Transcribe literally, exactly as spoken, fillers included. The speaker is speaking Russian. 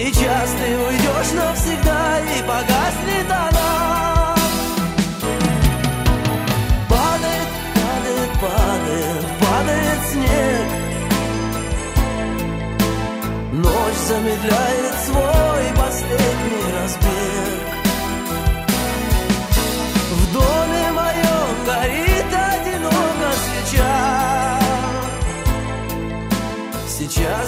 Сейчас ты уйдешь навсегда и погаснет она. Падает, падает, падает, падает снег. Ночь замедляет свой последний разбег. В доме моем горит одиноко свеча. Сейчас